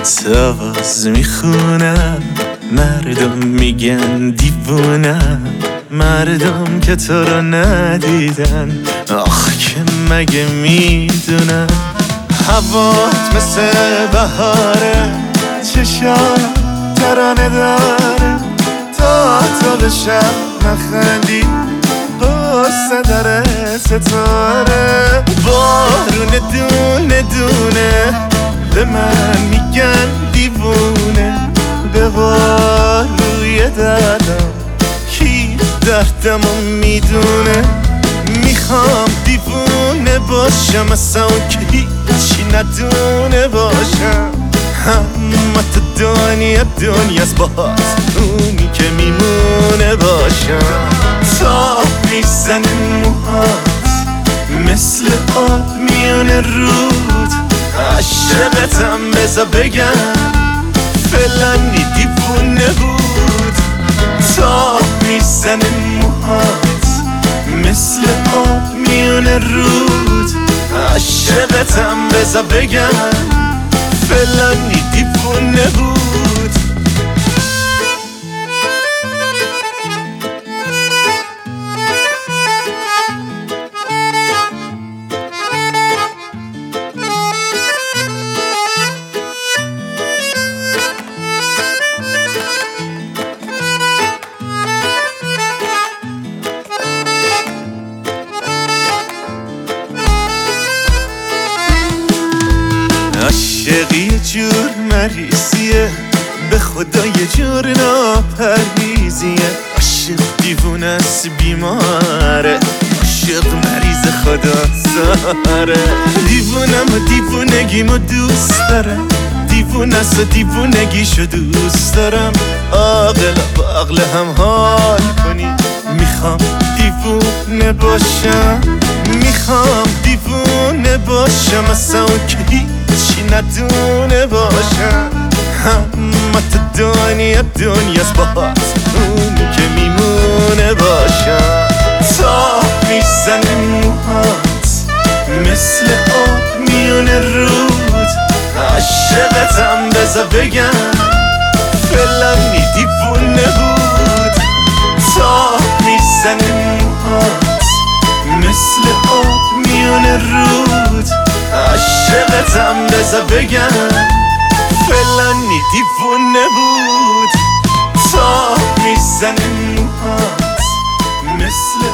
آواز میخونم، مردم میگن دیوونم، مردم که تو رو ندیدن آخ که مگه میدونن. هوات مثل بهاره، چشام ترانه داره، تا طول شب نخندی قصه داره ستاره. بارون دونه دونه به من میگن دیوونه، به روی دردم کی دردمو میدونه. میخوام دیوونه باشم اصلا که هیچی ندونه باشم، اما تو دنیاست باهات اونی که میمونه باشم. تا میزنه موهات مثل آب میونه رود، عاشقتم بذار بگم فلانی دیوونه بود. تا میزنه موهات مثل آب میونه رود، عاشقتم بذار بگم فلانی دیوونه بود. عاشقی یه جور مریضیه، به خدا یه جور ناپرهیزیه. عاشق دیوونه است بیماره، عاشق مریض خدا ساره. دیوونم و دیوونگیمو دوست دارم، دیوونه است و دیوونگیشو دوست دارم. عاقل با عقل هم حال کنی، میخوام دیوونه باشم، میخوام دیوونه باشم اصلا که هیچی ندونه باشم. اما تو دنیاست باهات اونی که میمونه باشم. تا میزنه موهات مثل آب میونه رود، عاشقتم بذار بگم فلانی دیوونه بود. تا میزنه موهات مثل آب میونه رود، عاشقتم بذار بگم فلانی دیوونه بود. تا میزنه موهات مثل